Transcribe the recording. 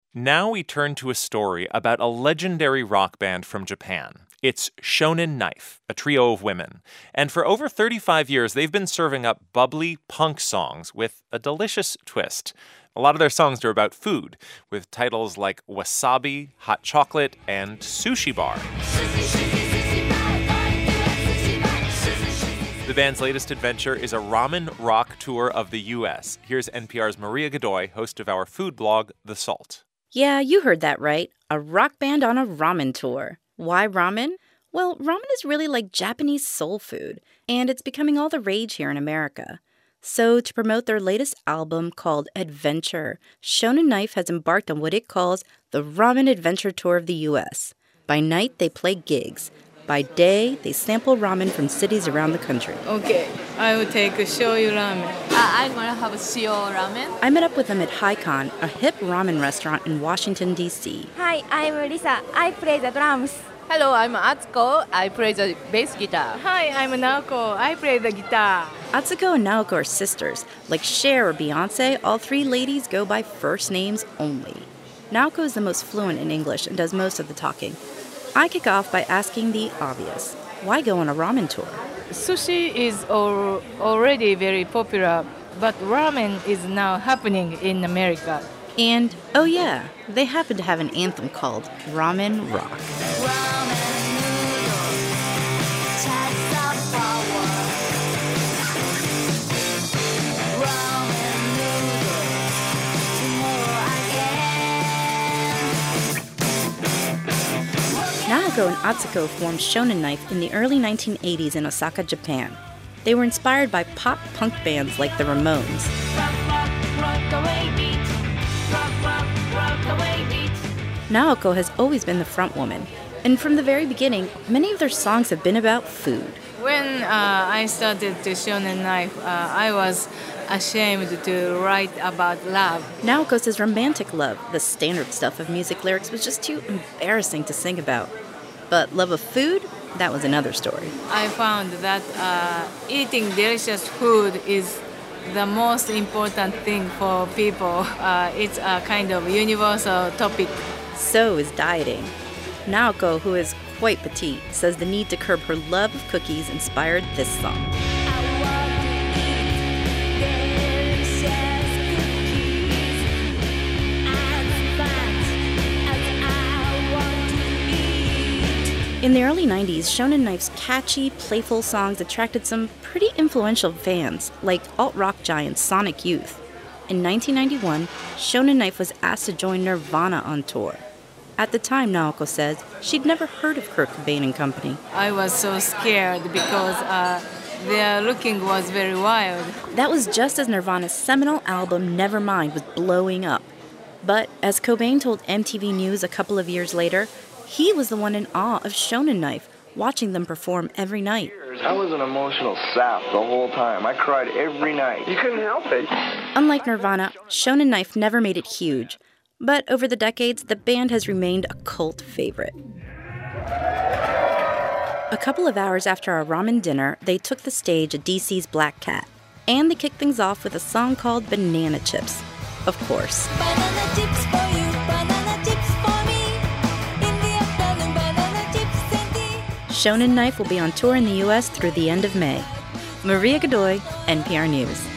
Now we turn to a story about a legendary rock band from Japan. It's Shonen Knife, a trio of women. And for over 35 years, they've been serving up bubbly punk songs with a delicious twist. A lot of their songs are about food, with titles like Wasabi, Hot Chocolate, and Sushi Bar. The band's latest adventure is a ramen rock tour of the U.S. Here's NPR's Maria Godoy, host of our food blog, The Salt. Yeah, you heard that right. A rock band on a ramen tour. Why ramen? Well, ramen is really like Japanese soul food, and it's becoming all the rage here in America. So, to promote their latest album called Adventure, Shonen Knife has embarked on what it calls the Ramen Adventure Tour of the U.S. By night, they play gigs. By day, they sample ramen from cities around the country. Okay, I will take shoyu ramen. I'm gonna have shio ramen. I met up with them at Haikon, a hip ramen restaurant in Washington, D.C. Hi, I'm Lisa. I play the drums. Hello, I'm Atsuko. I play the bass guitar. Hi, I'm Naoko. I play the guitar. Atsuko and Naoko are sisters. Like Cher or Beyonce, all three ladies go by first names only. Naoko is the most fluent in English and does most of the talking. I kick off by asking the obvious. Why go on a ramen tour? Sushi is already very popular, but ramen is now happening in America. And, oh yeah, they happen to have an anthem called Ramen Rock. Naoko and Atsuko formed Shonen Knife in the early 1980s in Osaka, Japan. They were inspired by pop-punk bands like the Ramones. Naoko has always been the front woman, and from the very beginning, many of their songs have been about food. When I started to Shonen Knife, I was ashamed to write about love. Naoko says romantic love, the standard stuff of music lyrics, was just too embarrassing to sing about. But love of food, that was another story. I found that eating delicious food is the most important thing for people. It's a kind of universal topic. So is dieting. Naoko, who is quite petite, says the need to curb her love of cookies inspired this song. In the early 90s, Shonen Knife's catchy, playful songs attracted some pretty influential fans, like alt-rock giant Sonic Youth. In 1991, Shonen Knife was asked to join Nirvana on tour. At the time, Naoko says, she'd never heard of Kurt Cobain and company. I was so scared because their looking was very wild. That was just as Nirvana's seminal album Nevermind was blowing up. But as Cobain told MTV News a couple of years later, he was the one in awe of Shonen Knife, watching them perform every night. I was an emotional sap the whole time. I cried every night. You couldn't help it. Unlike Nirvana, Shonen Knife never made it huge. But over the decades, the band has remained a cult favorite. A couple of hours after our ramen dinner, they took the stage at DC's Black Cat. And they kicked things off with a song called Banana Chips. Of course. Banana chips for you, banana chips for me. In the afternoon, banana chips and tea. Shonen Knife will be on tour in the U.S. through the end of May. Maria Godoy, NPR News.